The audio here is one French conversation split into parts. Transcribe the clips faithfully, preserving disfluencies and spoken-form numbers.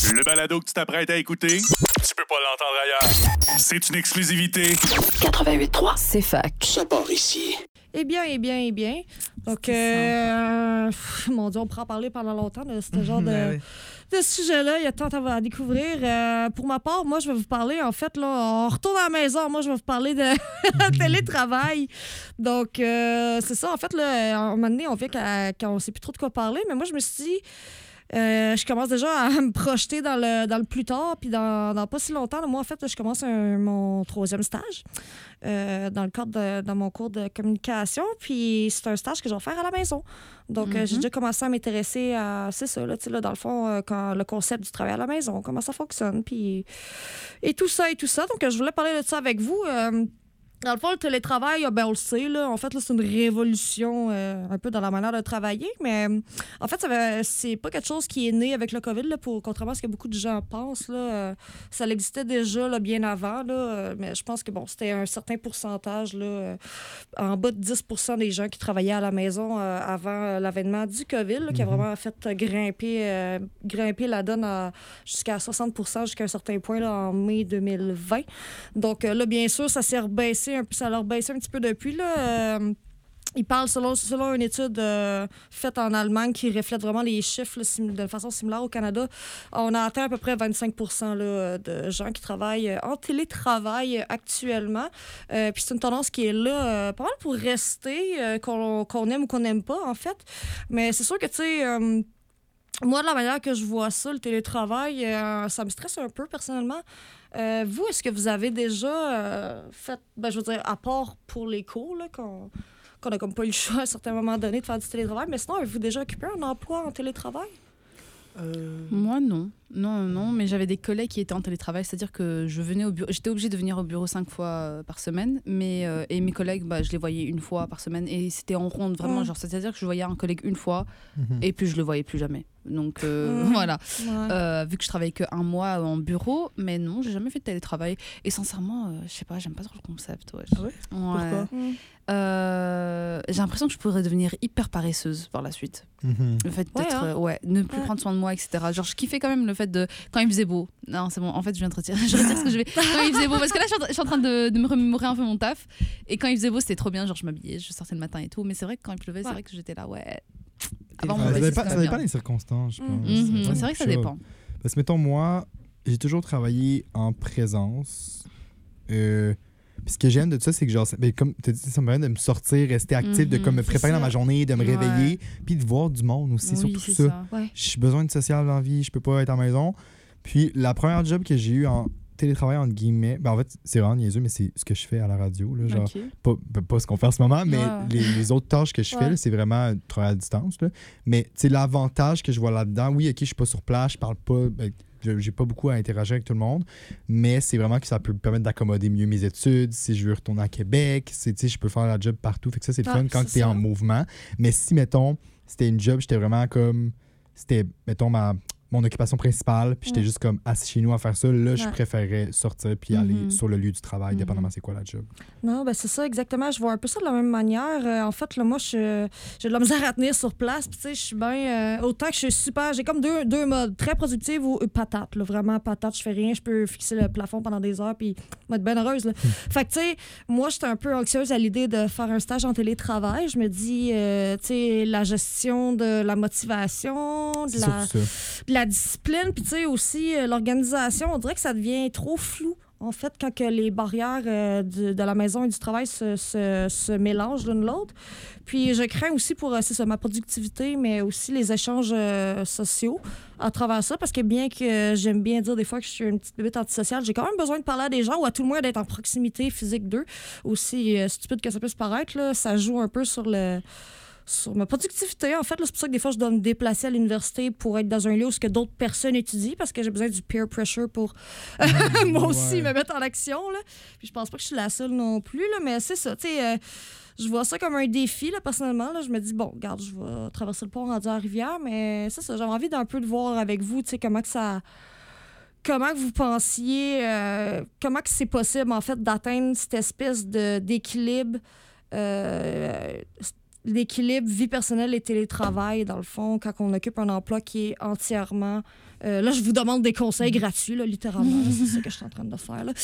Le balado que tu t'apprêtes à écouter, tu peux pas l'entendre ailleurs. C'est une exclusivité. quatre-vingt-huit trois, C'est fac. ça part ici. Eh bien, eh bien, eh bien. Donc, euh, pff, mon Dieu, on pourra en parler pendant longtemps de ce genre de, Ben oui. de sujet-là. Il y a tant à découvrir. Euh, pour ma part, moi, je vais vous parler, en fait, là, on retourne à la maison. Moi, je vais vous parler de télétravail. Donc, euh, c'est ça. En fait, là, à un moment donné, on vit qu'à- quand on sait plus trop de quoi parler. Mais moi, je me suis dit... Euh, je commence déjà à me projeter dans le, dans le plus tard, puis dans, dans pas si longtemps. Là, moi, en fait, là, je commence un- mon troisième stage euh, dans le cadre de dans mon cours de communication, puis c'est un stage que je vais faire à la maison. Donc, euh, j'ai déjà commencé à m'intéresser à, c'est ça, là, tu sais, là, dans le fond, euh, quand le concept du travail à la maison, comment ça fonctionne, puis et tout ça, et tout ça. Donc, euh, je voulais parler de ça avec vous. Euh, Dans le fond, le télétravail, ben, on le sait, là, en fait, là, c'est une révolution euh, un peu dans la manière de travailler, mais euh, en fait, ça va- c'est pas quelque chose qui est né avec le COVID, là, pour, contrairement à ce que beaucoup de gens pensent. Là, euh, ça existait déjà là, bien avant, là, euh, mais je pense que bon, c'était un certain pourcentage, là, euh, en bas de dix pour cent des gens qui travaillaient à la maison euh, avant euh, l'avènement du COVID, là, qui a vraiment fait euh, grimper, euh, grimper la donne à- jusqu'à soixante pour cent jusqu'à un certain point là, en mai deux mille vingt. Donc euh, là, bien sûr, ça s'est rebaissé un peu, ça l'a rebaissé un petit peu depuis. Là. Euh, il parle selon, selon une étude euh, faite en Allemagne qui reflète vraiment les chiffres là, sim- de façon similaire au Canada. On a atteint à peu près vingt-cinq pour cent là, de gens qui travaillent euh, en télétravail euh, actuellement. Euh, Puis c'est une tendance qui est là euh, pas mal pour rester, euh, qu'on, qu'on aime ou qu'on n'aime pas, en fait. Mais c'est sûr que, tu sais... Euh, moi, de la manière que je vois ça, le télétravail, euh, ça me stresse un peu personnellement. Euh, vous, est-ce que vous avez déjà euh, fait, ben, je veux dire, à part pour les cours, là, qu'on qu'on a comme pas eu le choix à un certain moment donné de faire du télétravail, mais sinon, avez-vous déjà occupé un emploi en télétravail? Euh, Moi, non. Non, non, mais j'avais des collègues qui étaient en télétravail, c'est-à-dire que je venais au bureau, j'étais obligée de venir au bureau cinq fois euh, par semaine, mais euh, et mes collègues, bah, je les voyais une fois par semaine et c'était en ronde vraiment, Mm. genre c'est-à-dire que je voyais un collègue une fois mhm. et puis je le voyais plus jamais. Donc euh, Mm. voilà, Ouais. Euh, vu que je travaillais que un mois en bureau, mais non, j'ai jamais fait de télétravail et sincèrement, euh, je sais pas, j'aime pas trop le concept. Ouais. Ah ouais? Ouais. Pourquoi? Mm. Euh, j'ai l'impression que je pourrais devenir hyper paresseuse par la suite. Mhm. Le fait Ouais, d'être, hein? euh, ouais, ne plus Ouais. prendre soin de moi, et cetera. Genre, je kiffais quand même le fait de. Quand il faisait beau. Non, c'est bon, en fait, je viens de retirer. Je retire ce que je vais. Quand il faisait beau, parce que là, je suis en train- je suis en train de, de me remémorer un peu mon taf. Et quand il faisait beau, c'était trop bien. Genre, je m'habillais, je sortais le matin et tout. Mais c'est vrai que quand il pleuvait, c'est Ouais. vrai que j'étais là, ouais. Ah, Avant, ça mon dépend, bassiste, ça c'était dépend bien. des circonstances, je Mhm. pense. Mhm, Ça c'est vrai que ça dépend. dépend. Parce que, mettons, moi, j'ai toujours travaillé en présence. Euh, puis ce que j'aime de ça, c'est que, genre, ça- ben, comme tu dit, ça me permet de me sortir, rester actif, de Mhm, comme me c'est préparer ça. dans ma journée, de me Ouais. réveiller, puis de voir du monde aussi, Oui, surtout c'est ça. ça. Ouais. J'ai besoin de social dans la vie, je peux pas être à la maison. Puis la première job que j'ai eu en télétravail, entre guillemets, ben en fait, c'est vraiment niaiseux, mais c'est ce que je fais à la radio, là, genre, Ok. pas, ben, pas ce qu'on fait en ce moment, mais Ouais, ouais. Les, les autres tâches que je fais, Ouais. là, c'est vraiment un travail à distance. Là. Mais tu sais, l'avantage que je vois là-dedans, oui, ok, je suis pas sur place, je parle pas, ben, je- j'ai pas beaucoup à interagir avec tout le monde, mais c'est vraiment que ça peut me permettre d'accommoder mieux mes études, si je veux retourner à Québec, c'est, tu sais, je peux faire la job partout, fait que ça, c'est le Ah, fun quand c'est tu es ça. en mouvement. Mais si, mettons, c'était une job, j'étais vraiment comme, c'était, mettons, ma... mon occupation principale, puis j'étais Mm. juste comme assis chez nous à faire ça. Là, je Ouais. préférais sortir puis Mhm. aller sur le lieu du travail, Mhm. dépendamment c'est quoi la job. Non, ben c'est ça, exactement. Je vois un peu ça de la même manière. Euh, en fait, là, moi, je- j'ai de la misère à tenir sur place. Puis, tu sais, je suis bien. euh, autant que je suis super. J'ai comme deux, deux modes. Très productive ou euh, patate, là, vraiment patate. Je fais rien. Je peux fixer le plafond pendant des heures. Puis, être bien heureuse. Là. Fait que, tu sais, moi, j'étais un peu anxieuse à l'idée de faire un stage en télétravail. Je me dis, euh, tu sais, la gestion de la motivation, de C'est la, surtout ça. de la discipline, puis tu sais aussi euh, l'organisation, on dirait que ça devient trop flou. En fait, quand que les barrières euh, du- de la maison et du travail se, se, se mélangent l'une l'autre. Puis je crains aussi pour euh, c'est ça, ma productivité, mais aussi les échanges euh, sociaux à travers ça, parce que bien que j'aime bien dire des fois que je suis une petite bébête antisociale, j'ai quand même besoin de parler à des gens ou à tout le moins d'être en proximité physique d'eux. Aussi euh, stupide que ça puisse paraître, là, ça joue un peu sur le... sur ma productivité, en fait. là, C'est pour ça que des fois, je dois me déplacer à l'université pour être dans un lieu où ce que d'autres personnes étudient parce que j'ai besoin du peer pressure pour moi aussi Ouais. me mettre en action. Là. Puis je pense pas que je suis la seule non plus, là, mais c'est ça. Tu sais, euh, je vois ça comme un défi, là, personnellement. Là. Je me dis, bon, regarde, je vais traverser le pont rendu à la rivière, mais c'est ça. J'avais envie d'un peu de voir avec vous, tu sais, comment que ça... Comment que vous pensiez, euh, comment que c'est possible, en fait, d'atteindre cette espèce de, d'équilibre euh, l'équilibre vie personnelle et télétravail, dans le fond, quand on occupe un emploi qui est entièrement Euh, là, je vous demande des conseils gratuits, là, littéralement. Là, c'est ça que je suis en train de faire. Là.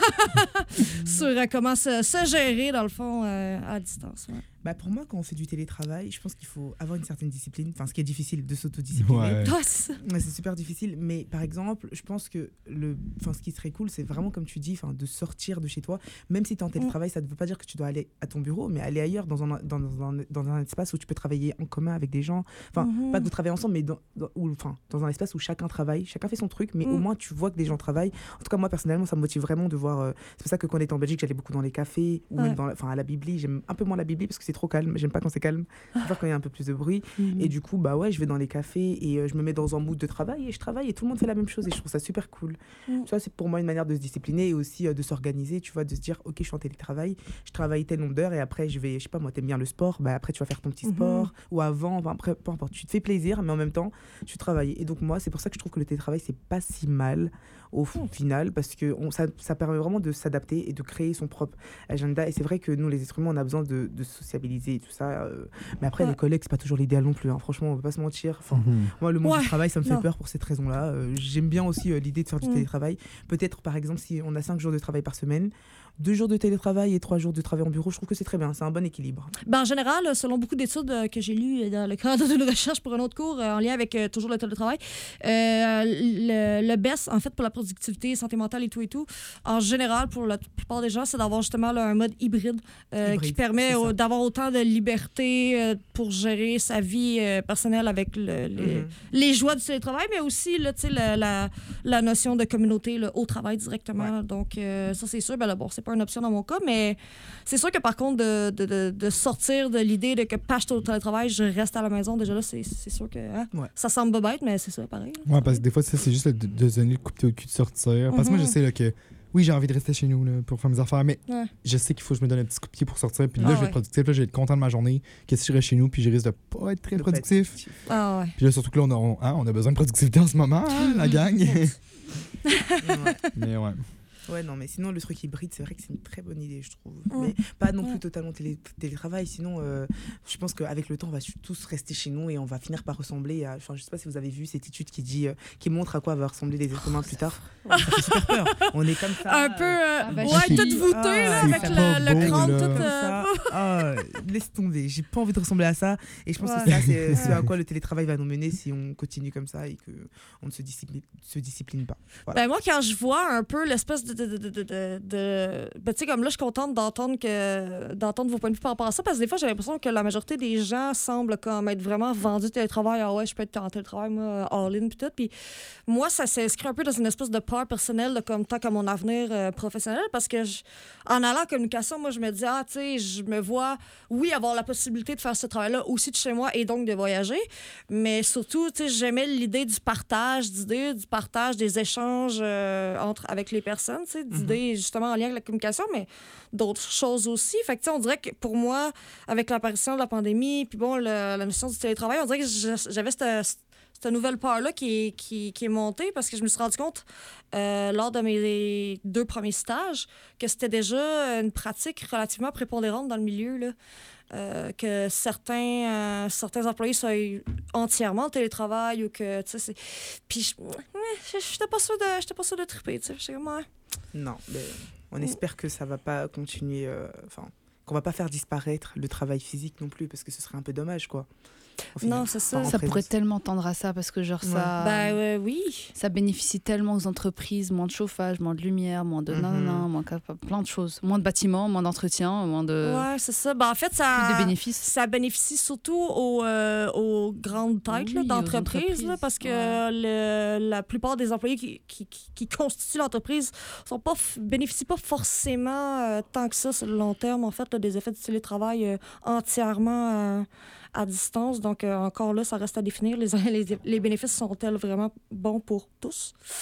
Sur euh, comment se, se gérer, dans le fond, euh, à distance. Ouais. Bah pour moi, quand on fait du télétravail, je pense qu'il faut avoir une certaine discipline. Enfin, ce qui est difficile de s'autodiscipliner. Ouais. Ah, c'est ça. Ouais, c'est super difficile. Mais par exemple, je pense que le, enfin, ce qui serait cool, c'est vraiment, comme tu dis, enfin, de sortir de chez toi. Même si tu es en télétravail, ça ne veut pas dire que tu dois aller à ton bureau, mais aller ailleurs, dans un, dans, dans un, dans un espace où tu peux travailler en commun avec des gens. Enfin, Mhm. pas que vous travaillez ensemble, mais dans, dans, où, enfin, dans un espace où chacun travaille. Chacun fait son truc, mais Mm. au moins, tu vois que des gens travaillent. En tout cas, moi, personnellement, ça me motive vraiment de voir... Euh, c'est pour ça que quand on était en Belgique, j'allais beaucoup dans les cafés, ou Ouais. même dans, la- enfin, à la Bibli. J'aime un peu moins la Bibli parce que c'est trop calme. J'aime pas quand c'est calme. Je préfère quand il y a un peu plus de bruit. Mhm. Et du coup, bah ouais, je vais dans les cafés et euh, je me mets dans un mood de travail et je travaille et tout le monde fait la même chose et je trouve ça super cool. Mm. Tu vois, c'est pour moi une manière de se discipliner et aussi euh, de s'organiser, tu vois, de se dire, ok, je suis en télétravail, je travaille tel nombre d'heures et après, je vais, je sais pas, moi, t'aimes bien le sport, bah après, tu vas faire ton petit Mhm. sport ou avant, enfin, après, peu importe, tu te fais plaisir, mais en même temps, tu travailles. Et donc, moi, c'est pour ça que je trouve que le télétravail, c'est pas si mal au f- final parce que on, ça, ça permet vraiment de s'adapter et de créer son propre agenda. Et c'est vrai que nous, les êtres humains, on a besoin de, de sociabiliser et tout ça. euh, mais après, Ouais. les collègues, c'est pas toujours l'idéal non plus. Hein. Franchement, on va pas se mentir. Enfin, Mhm. moi, le monde Ouais, du travail, ça me fait non. peur pour cette raison-là. Euh, J'aime bien aussi euh, l'idée de faire du Mm. télétravail. Peut-être, par exemple, si on a cinq jours de travail par semaine, deux jours de télétravail et trois jours de travail en bureau, je trouve que c'est très bien. C'est un bon équilibre. Ben, en général, selon beaucoup d'études euh, que j'ai lues dans le cadre d'une recherche pour un autre cours euh, en lien avec euh, toujours le télétravail, euh, le, le best, en fait, pour la productivité, santé mentale et tout et tout, en général, pour la plupart des gens, c'est d'avoir justement là, un mode hybride, euh, Hybride, qui permet c'est ça. au- d'avoir autant de liberté euh, pour gérer sa vie euh, personnelle avec le- les, Mhm. les joies du télétravail, mais aussi là, tu sais, la, la, la notion de communauté là, au travail directement. Donc, euh, ça, c'est sûr. Ben, là, bon, c'est pas une option dans mon cas, mais c'est sûr que par contre, de, de, de, de sortir de l'idée de que pas je suis au télétravail, je reste à la maison, déjà là, c'est, c'est sûr que hein, Ouais. ça semble pas bête, mais c'est ça, pareil. là. Ouais, parce que des fois, ça, c'est juste le- de, de se donner le coup de cul de sortir. Parce que moi, je Mhm. sais là, que oui, j'ai envie de rester chez nous là, pour faire mes affaires, mais Ouais. je sais qu'il faut que je me donne un petit coup de pied pour sortir. Puis là, Ah je vais ouais. être productif, là, je vais être content de ma journée. Que si je reste chez nous, puis je risque de pas être très De pas être productif. productif. Ah ouais. Puis là, surtout que là, on a, on, hein, on a besoin de productivité en ce moment, hein, la gang. Ouais. mais ouais. Ouais, non, mais sinon, le truc hybride, c'est vrai que c'est une très bonne idée, je trouve. Mm. Mais pas non Ouais. plus totalement télé- télétravail. Sinon, euh, je pense qu'avec le temps, on va tous rester chez nous et on va finir par ressembler à. Enfin, je sais pas si vous avez vu cette étude qui dit, euh, qui montre à quoi va ressembler les êtres humains plus tard. Ça fait super peur. On est comme ça. Un peu, euh, Ah, bah, ouais, je toute suis- voûtée, Ah, là, c'est avec pas le, le beau, crâne là. tout. Comme euh, ça. Ah, laisse tomber. J'ai pas envie de ressembler à ça. Et je pense Ouais. que ça, c'est ce à quoi le télétravail va nous mener si on continue comme ça et qu'on ne se discipline, se discipline pas. Voilà. Ben moi, quand je vois un peu l'espèce de... de, de, de, de, de- ben, tu sais, comme là, je suis contente d'entendre, que, d'entendre vos points de vue par rapport à ça, parce que des fois, j'ai l'impression que la majorité des gens semblent comme être vraiment vendus télétravail. Ah ouais, je peux être en télétravail, moi, all-in, puis tout. Puis moi, ça s'inscrit un peu dans une espèce de peur personnelle, de, comme tant qu'à mon avenir euh, professionnel, parce que je- en allant en communication, moi, je me dis, ah, tu sais, je me vois, oui, avoir la possibilité de faire ce travail-là aussi de chez moi et donc de voyager, mais surtout, tu sais, j'aimais l'idée du partage d'idées, du partage des échanges euh, entre, avec les personnes, tu sais, d'idées justement en lien avec la communication, mais d'autres choses aussi. Fait que, tu sais, on dirait que pour moi, avec l'apparition de la pandémie, puis bon, le- la notion du télétravail, on dirait que je- j'avais cette, cette nouvelle peur-là qui est, qui, qui est montée parce que je me suis rendu compte euh, lors de mes deux premiers stages que c'était déjà une pratique relativement prépondérante dans le milieu, là. Euh, que certains, euh, certains employés soient entièrement en télétravail ou que, tu sais, c'est... Puis, je- ouais, je- j'étais pas sûre de, j'étais pas sûre de triper, tu sais. J'étais comme, ouais. Non, mais on espère que ça va pas continuer. euh, Enfin, qu'on va pas faire disparaître le travail physique non plus, parce que ce serait un peu dommage, quoi. Au final. Non, c'est ça. Enfin, en Ça pourrait présence. tellement tendre à ça parce que genre Ouais. ça, Ben euh, oui. ça bénéficie tellement aux entreprises, moins de chauffage, moins de lumière, moins de Mhm. nanana, moins de plein de choses, moins de bâtiments, moins d'entretien, moins de Ouais, c'est ça. Ben, en fait, ça... plus de bénéfices. Ça bénéficie surtout aux, euh, aux grandes têtes là, Oui, aux d'entreprises, là, entreprises, parce que ouais. le- la plupart des employés qui, qui, qui- qui constituent l'entreprise sont pas f- bénéficient pas forcément euh, tant que ça sur le long terme, en fait, là, des effets du télétravail euh, entièrement euh, à distance. Donc, euh, encore là, ça reste à définir. Les, les, les bénéfices sont-ils vraiment bons pour tous?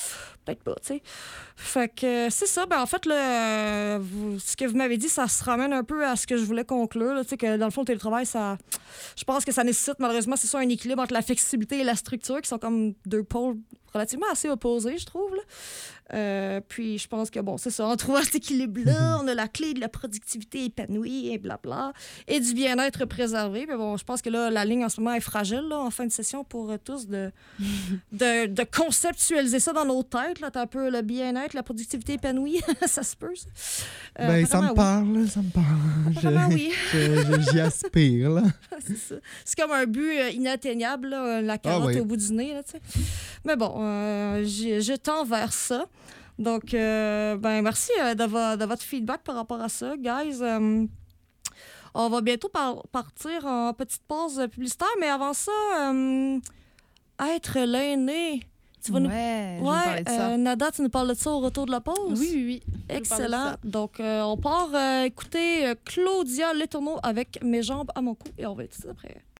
peut-être pas, tu sais. Fait que c'est ça. Ben, en fait, là, euh, vous- ce que vous m'avez dit, ça se ramène un peu à ce que je voulais conclure. Tu sais, que dans le fond, le télétravail, ça, je pense que ça nécessite malheureusement, c'est ça, un équilibre entre la flexibilité et la structure, qui sont comme deux pôles relativement assez opposés, je trouve. Là. Euh, puis je pense que, bon, c'est ça, en trouvant cet équilibre-là, on a la clé de la productivité épanouie et blabla, et du bien-être préservé. Mais bon, je pense que là, la ligne en ce moment est fragile, là, en fin de session, pour euh, tous de, de, de conceptualiser ça dans nos têtes. Là. T'as un peu le bien-être, la productivité épanouie, ça se peut, ça. Euh, Ben, ça me apparemment, parle, ça me parle. Apparemment, Je- oui. je- je- J'y aspire, là. C'est ça. C'est comme un but euh, inatteignable, là, la carotte Ah oui. au bout du nez. Là, tu sais. Mais bon, euh, j'y- je tends vers ça. Donc, euh, ben, merci euh, de, vo- de votre feedback par rapport à ça, guys. Euh, on va bientôt par- partir en petite pause publicitaire, mais avant ça, euh, être l'aîné. Tu vas nous... Ouais, je vais vous parler de ça. euh, Nada, tu nous parles de ça au retour de la pause? Oui, oui, oui. Excellent. Donc, euh, on part euh, écouter euh, Claudia Letourneau avec Mes jambes à mon cou et on va être tout après.